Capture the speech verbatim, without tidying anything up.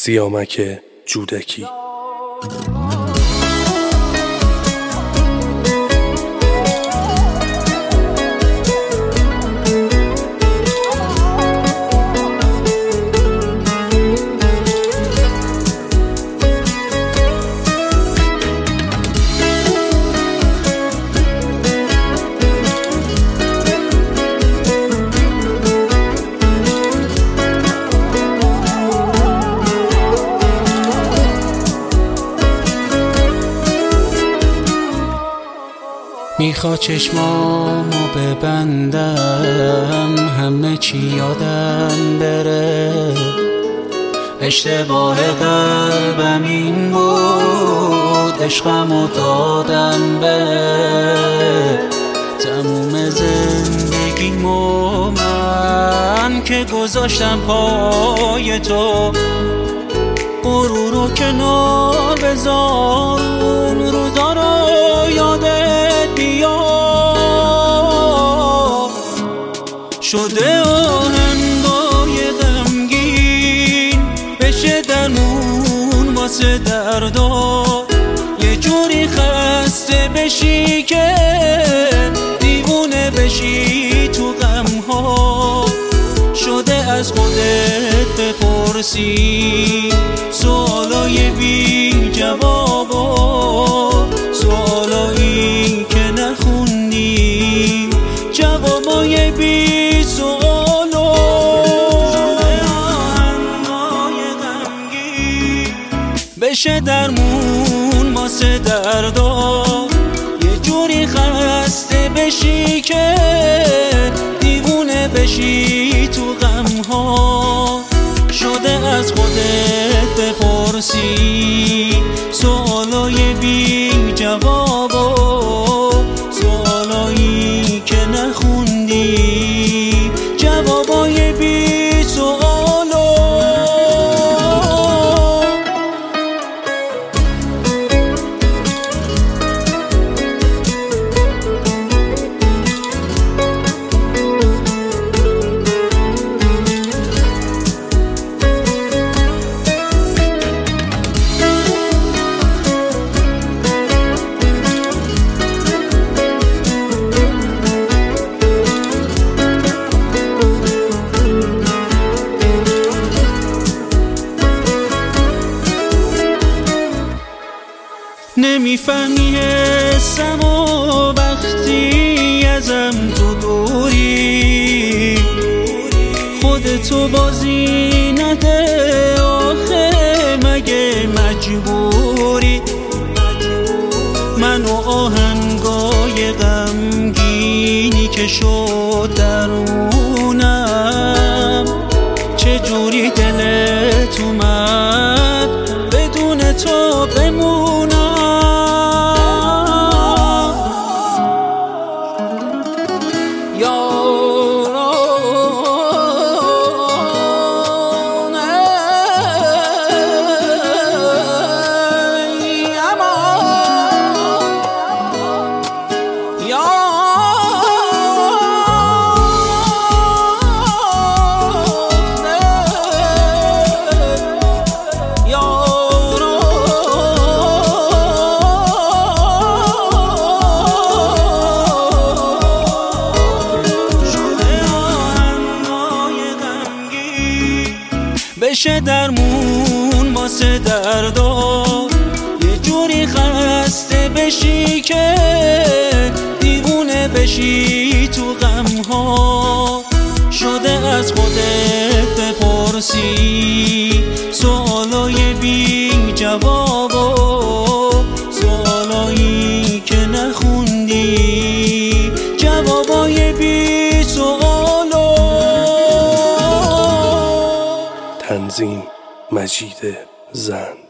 سیامک جودکی. میخوا چشمامو ببندم همه چی یادم بره، اشتباه قلبم این بود عشقمو دادم به تموم زندگیمو من که گذاشتم پای تو. غرور رو کنار بذار، اون روزا رو یادت بیار. شده آهنگای غمگین بشه درمون واسه دردا، یه جوری خسته بشی که دیوونه بشی تو غمها. شده از خودت بپرسی سوالای بی جوابا، سوالایی که نخوندی، جوابای بی سوالو. شده آهنگای غمگین بشه درمون واسه دردا، یه جوری خسته بشی که دیوونه بشی تو غمها. شده از خودت بپرسی سوالای بی جوابا، سوالایی که نخوندی، جوابای بی سوالو. نمیفهمی حسم و وقتی ازم تو دوری، خودتو بازی نده آخه مگه مجبوری. من و آهنگای غمگینی که شد درونم، چجوری دلت اومد بدون تو بمونم. بشه درمون واسه دردا، یه جوری خسته بشی که دیوونه بشی تو غمها. شده از خودت بپرسی سوالای بی جوابا، سوالایی که نخوندی، جوابای بی سوالو. تنظیم مجید زند.